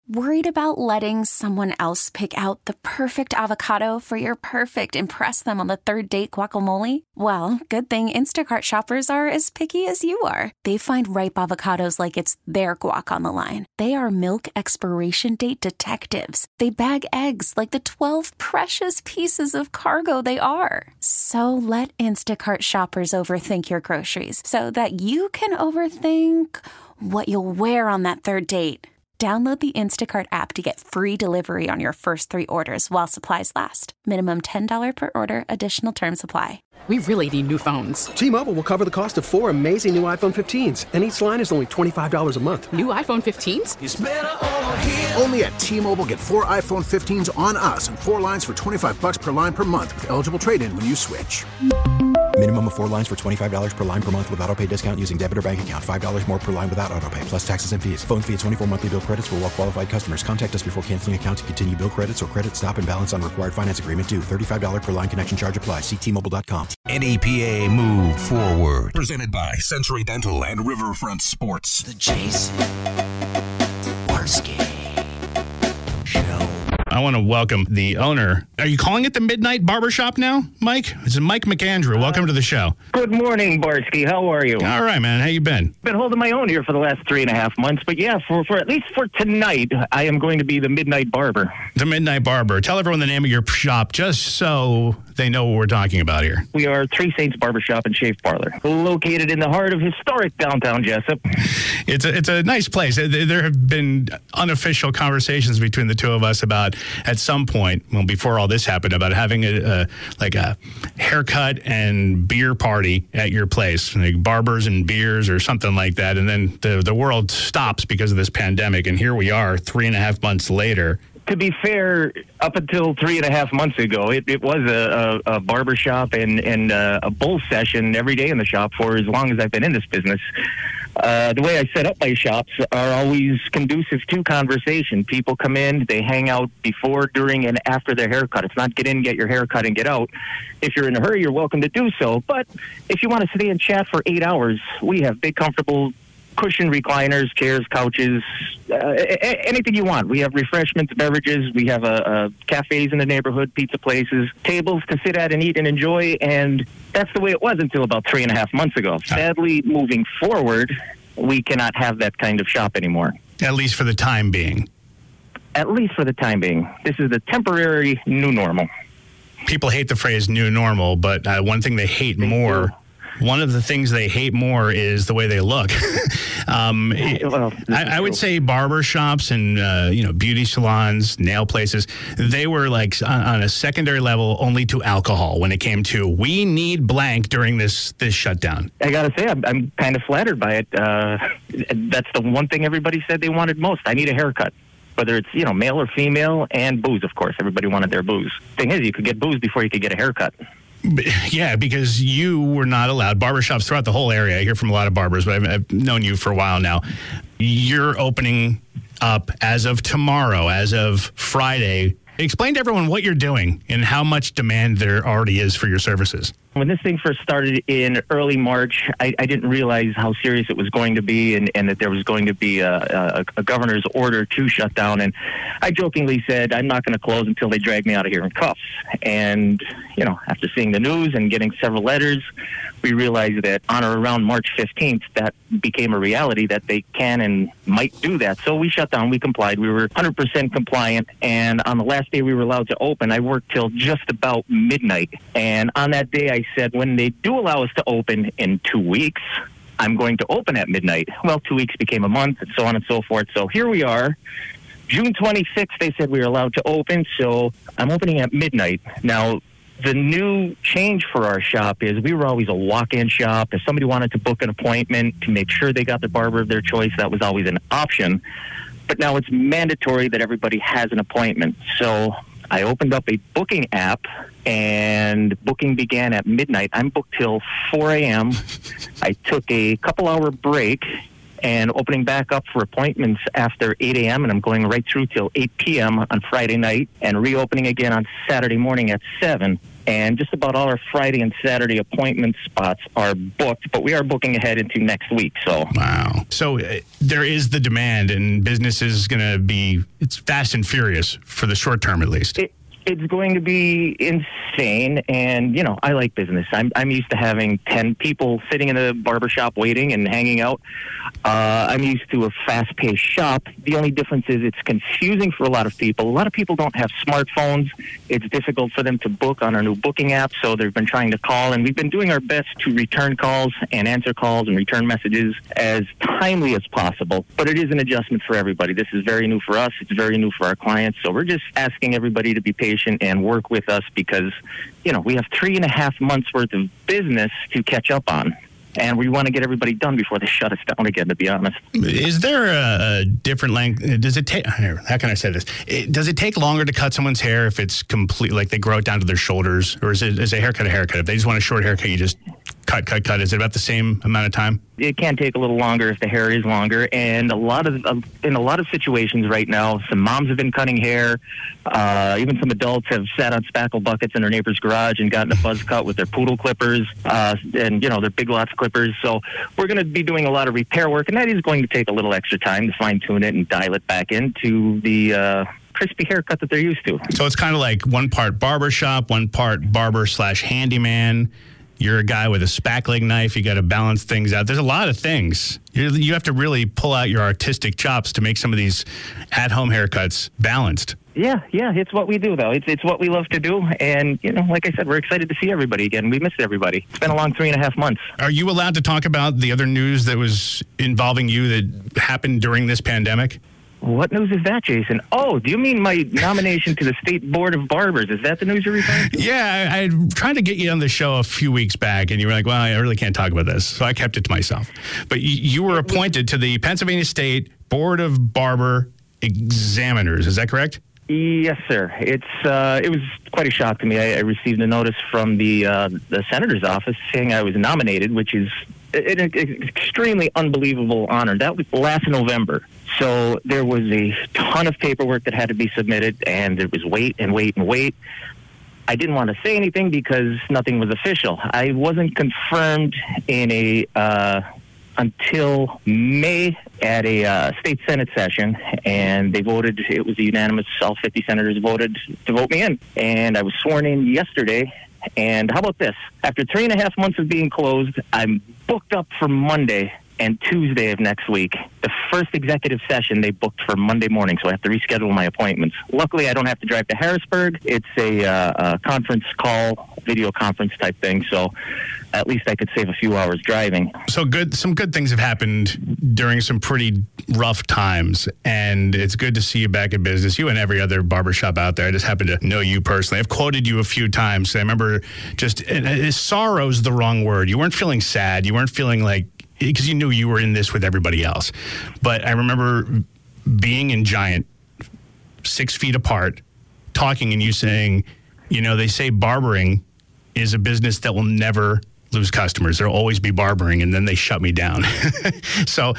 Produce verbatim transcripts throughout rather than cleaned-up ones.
Worried about letting someone else pick out the perfect avocado for your perfect impress them on the third date guacamole? Well, good thing Instacart shoppers are as picky as you are. They find ripe avocados like it's their guac on the line. They are milk expiration date detectives. They bag eggs like the twelve precious pieces of cargo they are. So let Instacart shoppers overthink your groceries so that you can overthink what you'll wear on that third date. Download the Instacart app to get free delivery on your first three orders while supplies last. Minimum ten dollars per order. Additional terms apply. We really need new phones. T-Mobile will cover the cost of four amazing new iPhone fifteens, and each line is only twenty-five dollars a month. New iPhone fifteens? It's better over here. Only at T-Mobile, get four iPhone fifteens on us and four lines for twenty-five dollars per line per month with eligible trade-in when you switch. Minimum of four lines for twenty-five dollars per line per month with autopay discount using debit or bank account. five dollars more per line without autopay, plus taxes and fees. Phone fee at twenty-four monthly bill credits for well-qualified customers. Contact us before canceling account to continue bill credits or credit stop and balance on required finance agreement due. thirty-five dollars per line connection charge applies. See T Mobile dot com. N E P A Move Forward. Presented by Century Dental and Riverfront Sports. The Jason Barsky Show. I want to welcome the owner. Are you calling it the Midnight Barbershop now, Mike? It's Mike McAndrew. Welcome uh, to the show. Good morning, Barsky. How are you? All right, man. How you been? Been holding my own here for the last three and a half months. But yeah, for, for at least for tonight, I am going to be the Midnight Barber. The Midnight Barber. Tell everyone the name of your shop just so they know what we're talking about here. We are Three Saints Barbershop and Shave Parlor, located in the heart of historic downtown Jessup. It's a, it's a nice place. There have been unofficial conversations between the two of us about, at some point, well, before all this happened, about having a, a like a haircut and beer party at your place, like barbers and beers or something like that. And then the the world stops because of this pandemic, and here we are, three and a half months later. To be fair, up until three and a half months ago, it, it was a, a, a barber shop and, and uh, a bull session every day in the shop for as long as I've been in this business. Uh, the way I set up my shops are always conducive to conversation. People come in, they hang out before, during, and after their haircut. It's not get in, get your haircut, and get out. If you're in a hurry, you're welcome to do so. But if you want to stay and chat for eight hours, we have big, comfortable cushion recliners, chairs, couches, uh, a- anything you want. We have refreshments, beverages. We have uh, uh, cafes in the neighborhood, pizza places, tables to sit at and eat and enjoy. And that's the way it was until about three and a half months ago. Sadly, moving forward, we cannot have that kind of shop anymore. At least for the time being. At least for the time being. This is the temporary new normal. People hate the phrase new normal, but uh, one thing they hate they more... Do. One of the things they hate more is the way they look. um, well, I, I would say barber shops and uh, you know beauty salons, nail places, they were like on, on a secondary level only to alcohol when it came to we need blank during this this shutdown. I got to say, I'm, I'm kind of flattered by it. Uh, that's the one thing everybody said they wanted most. I need a haircut. Whether it's, you know, male or female, and booze, of course. Everybody wanted their booze. Thing is, you could get booze before you could get a haircut. Yeah, because you were not allowed. Barbershops throughout the whole area. I hear from a lot of barbers, but I've, I've known you for a while now. You're opening up as of tomorrow, as of Friday. Explain to everyone what you're doing and how much demand there already is for your services. When this thing first started in early March, I, I didn't realize how serious it was going to be and, and that there was going to be a, a, a governor's order to shut down. And I jokingly said, I'm not going to close until they drag me out of here in cuffs. And, you know, after seeing the news and getting several letters, we realized that on or around March fifteenth, that became a reality that they can and might do that. So we shut down. We complied. We were one hundred percent compliant. And on the last day we were allowed to open, I worked till just about midnight. And on that day, I said, when they do allow us to open in two weeks, I'm going to open at midnight. Well, two weeks became a month and so on and so forth. So here we are. June twenty-sixth, they said we were allowed to open. So I'm opening at midnight. Now, the new change for our shop is we were always a walk-in shop. If somebody wanted to book an appointment to make sure they got the barber of their choice, that was always an option. But now it's mandatory that everybody has an appointment. So I opened up a booking app, and booking began at midnight. I'm booked till four a.m. I took a couple-hour break and opening back up for appointments after eight a.m. and I'm going right through till eight p.m. on Friday night and reopening again on Saturday morning at seven. And just about all our Friday and Saturday appointment spots are booked, but we are booking ahead into next week. So wow. So uh, there is the demand, and business is going to be, it's fast and furious for the short term at least. It, It's going to be insane, and, you know, I like business. I'm I'm used to having ten people sitting in a barbershop waiting and hanging out. Uh, I'm used to a fast-paced shop. The only difference is it's confusing for a lot of people. A lot of people don't have smartphones. It's difficult for them to book on our new booking app, so they've been trying to call, and we've been doing our best to return calls and answer calls and return messages as timely as possible. But it is an adjustment for everybody. This is very new for us. It's very new for our clients, so we're just asking everybody to be patient and work with us because, you know, we have three and a half months worth of business to catch up on. And we want to get everybody done before they shut us down again, to be honest. Is there a, a different length? Does it take, how can I say this? It, does it take longer to cut someone's hair if it's complete, like they grow it down to their shoulders? Or is it is a haircut a haircut? If they just want a short haircut, you just cut, cut, cut. Is it about the same amount of time? It can take a little longer if the hair is longer. And a lot of, uh, in a lot of situations right now, some moms have been cutting hair. Uh, even some adults have sat on spackle buckets in their neighbor's garage and gotten a buzz cut with their poodle clippers uh, and, you know, their Big Lots clippers. So we're going to be doing a lot of repair work, and that is going to take a little extra time to fine-tune it and dial it back into the uh, crispy haircut that they're used to. So it's kind of like one part barbershop, one part barber slash handyman. You're a guy with a spackling knife. You got to balance things out. There's a lot of things. You're, you have to really pull out your artistic chops to make some of these at-home haircuts balanced. Yeah, yeah, it's what we do, though. It's it's what we love to do. And, you know, like I said, we're excited to see everybody again. We missed everybody. It's been a long three and a half months. Are you allowed to talk about the other news that was involving you that happened during this pandemic? What news is that, Jason? Oh, do you mean my nomination to the State Board of Barbers? Is that the news you're referring to? Yeah, I, I tried to get you on the show a few weeks back, and you were like, well, I really can't talk about this. So I kept it to myself. But you, you were appointed to the Pennsylvania State Board of Barber Examiners. Is that correct? Yes, sir. It's uh, it was quite a shock to me. I, I received a notice from the uh, the senator's office saying I was nominated, which is an, an extremely unbelievable honor. That was last November. So there was a ton of paperwork that had to be submitted, and there was wait and wait and wait. I didn't want to say anything because nothing was official. I wasn't confirmed in a uh, until May at a uh, state Senate session, and they voted. It was a unanimous. All fifty senators voted to vote me in, and I was sworn in yesterday. And how about this? After three and a half months of being closed, I'm booked up for Monday and Tuesday of next week. The first executive session they booked for Monday morning, so I have to reschedule my appointments. Luckily, I don't have to drive to Harrisburg. It's a, uh, a conference call, video conference type thing, so at least I could save a few hours driving. So good, some good things have happened during some pretty rough times, and it's good to see you back in business. You and every other barbershop out there. I just happen to know you personally. I've quoted you a few times. I remember just, uh, sorrow's the wrong word. You weren't feeling sad. You weren't feeling like, because you knew you were in this with everybody else. But I remember being in Giant, six feet apart, talking, and you saying, you know, they say barbering is a business that will never lose customers. There'll always be barbering, and then they shut me down. So,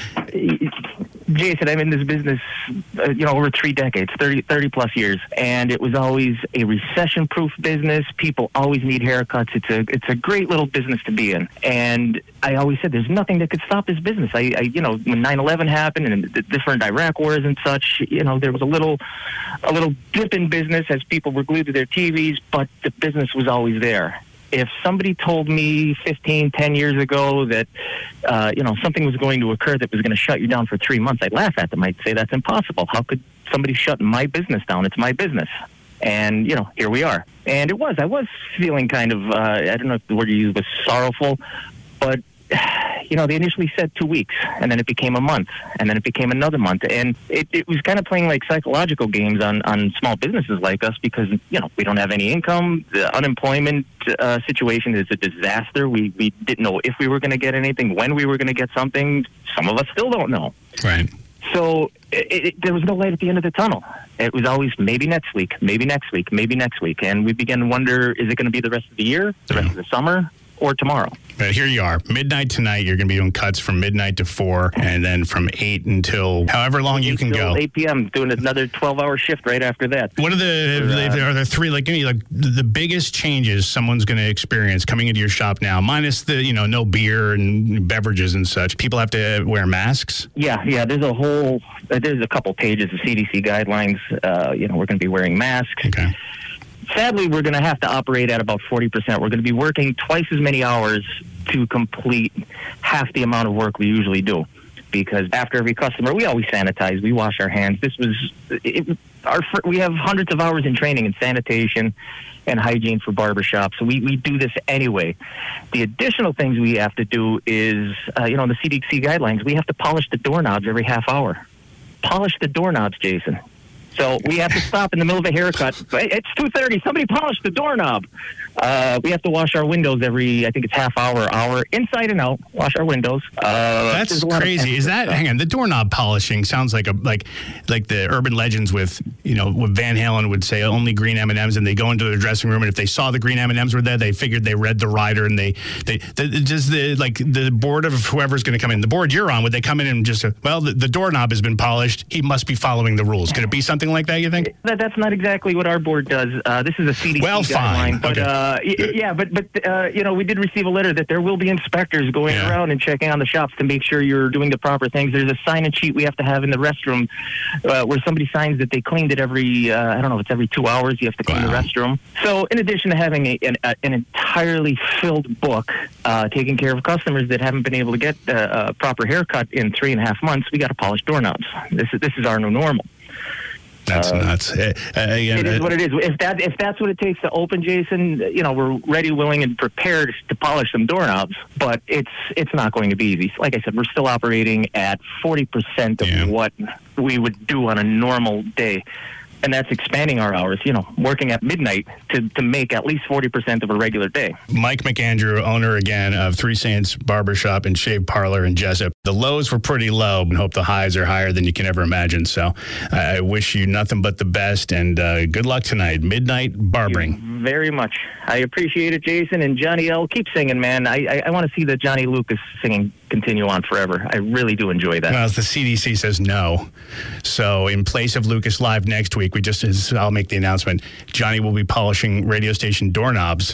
Jason, I'm in this business, uh, you know, over three decades, thirty, thirty plus years, and it was always a recession-proof business. People always need haircuts. It's a it's a great little business to be in, and I always said there's nothing that could stop this business. I, I you know, when nine eleven happened and the different Iraq wars and such, you know, there was a little a little dip in business as people were glued to their T Vs, but the business was always there. If somebody told me fifteen, ten years ago that, uh, you know, something was going to occur that was going to shut you down for three months, I'd laugh at them. I'd say that's impossible. How could somebody shut my business down? It's my business. And, you know, here we are. And it was. I was feeling kind of, uh, I don't know if the word you used was sorrowful, but, you know, they initially said two weeks, and then it became a month, and then it became another month. And it, it was kind of playing like psychological games on, on small businesses like us because, you know, we don't have any income. The unemployment uh, situation is a disaster. We, we didn't know if we were going to get anything, when we were going to get something. Some of us still don't know. Right. So it, it, there was no light at the end of the tunnel. It was always maybe next week, maybe next week, maybe next week. And we began to wonder, is it going to be the rest of the year, the rest of the summer? or tomorrow. But here you are, midnight tonight. You're going to be doing cuts from midnight to four, and then from eight until however long you can go. eight p.m. doing another twelve-hour shift right after that. What are the uh, are there three like like the biggest changes someone's going to experience coming into your shop now? Minus the you know no beer and beverages and such. People have to wear masks. Yeah, yeah. There's a whole there's a couple pages of C D C guidelines. Uh, you know, we're going to be wearing masks. Okay. Sadly, we're going to have to operate at about forty percent. We're going to be working twice as many hours to complete half the amount of work we usually do. Because after every customer, we always sanitize. We wash our hands. This was it, our we have hundreds of hours in training in sanitation and hygiene for barbershops. So we, we do this anyway. The additional things we have to do is, uh, you know, the C D C guidelines, we have to polish the doorknobs every half hour. Polish the doorknobs, Jason. So we have to stop in the middle of a haircut. It's two thirty. Somebody polish the doorknob. Uh, we have to wash our windows every, I think it's half hour, hour, inside and out. Wash our windows. Uh, That's crazy. Is that, stuff. hang on, the doorknob polishing sounds like a like like the urban legends with, you know, what Van Halen would say, only green M and M's, and they go into their dressing room, and if they saw the green M and M's were there, they figured they read the rider, and they, they, the, just the, like the board of whoever's going to come in, the board you're on, would they come in and just, uh, well, the, the doorknob has been polished, he must be following the rules. Could it be something like that, you think? That, that's not exactly what our board does. Uh, this is a C D C well, guideline. Fine. But, okay. uh, yeah, but, but uh, you know, we did receive a letter that there will be inspectors going yeah. around and checking on the shops to make sure you're doing the proper things. There's a sign-in sheet we have to have in the restroom uh, where somebody signs that they cleaned it every, uh, I don't know if it's every two hours you have to clean wow. the restroom. So in addition to having a, an, a, an entirely filled book uh, taking care of customers that haven't been able to get uh, a proper haircut in three and a half months, we got to polish doorknobs. This is, this is our new normal. That's uh, nuts. Uh, again, it is uh, what it is. If that if that's what it takes to open, Jason, you know, we're ready, willing, and prepared to polish some doorknobs. But it's it's not going to be easy. Like I said, we're still operating at forty percent of yeah. what we would do on a normal day. And that's expanding our hours, you know, working at midnight to, to make at least forty percent of a regular day. Mike McAndrew, owner again of Three Saints Barbershop and Shave Parlor in Jessup. The lows were pretty low, and hope the highs are higher than you can ever imagine. So I wish you nothing but the best, and uh, good luck tonight. Midnight barbering. Thank you very much. I appreciate it, Jason. And Johnny L, keep singing, man. I, I, I want to see the Johnny Lucas singing continue on forever. I really do enjoy that. Well, the C D C says no. So in place of Lucas Live next week, we just, I'll make the announcement, Johnny will be polishing radio station doorknobs.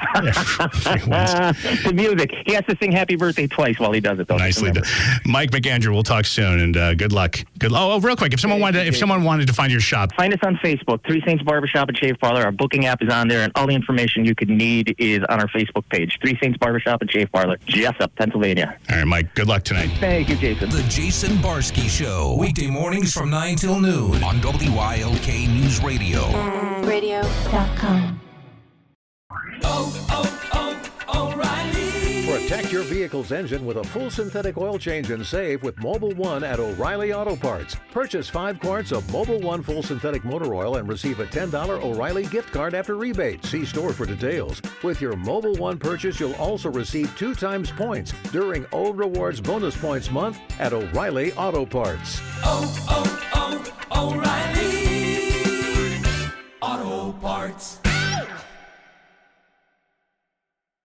The music. He has to sing Happy Birthday twice while he does it, though. Nicely done. Mike McAndrew, we'll talk soon, and uh, good luck. Good. Oh, oh, real quick, if someone wanted to, if someone wanted to find your shop, find us on Facebook, Three Saints Barbershop and Shave Parlor. Our booking app is on there, and all the information you could need is on our Facebook page, Three Saints Barbershop and Shave Parlor, Jessup, Pennsylvania. All right, Mike, good luck tonight. Thank you, Jason. The Jason Barsky Show, weekday mornings from nine till noon on W Y L K News Radio. radio dot com. Oh, oh, oh, O'Reilly. Protect your vehicle's engine with a full synthetic oil change and save with Mobil One at O'Reilly Auto Parts. Purchase five quarts of Mobil One full synthetic motor oil and receive a ten dollars O'Reilly gift card after rebate. See store for details. With your Mobil One purchase, you'll also receive two times points during O Rewards Bonus Points Month at O'Reilly Auto Parts. Oh, oh, oh, O'Reilly.